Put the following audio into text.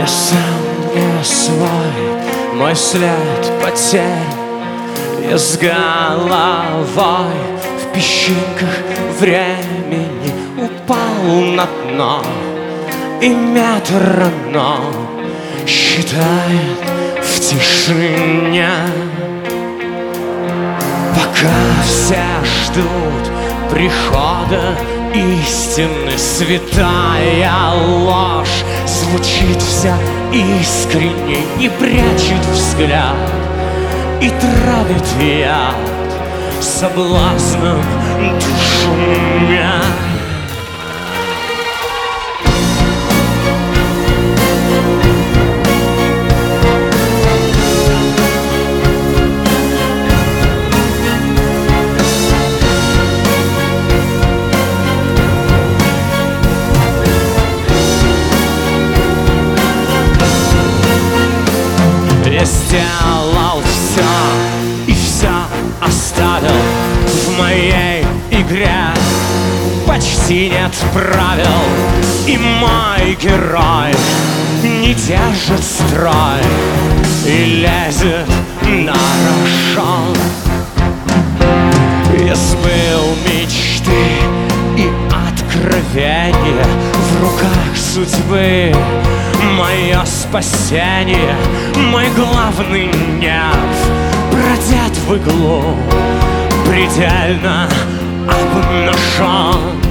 Я сам не свой, мой след потерян. Я с головой в песчинках времени упал на дно, и метроном считает в тишине. Пока все ждут прихода истины, святая ложь звучит вся искренне и прячет взгляд, и травит яд соблазном душу мять. Я сделал все и все оставил в моей игре. Почти нет правил, и мой герой не держит строй и лезет на рожон. Я сбыл мечты и откровения, в руках судьбы мое спасение. Мой главный нерв продет в иглу, предельно обнажен.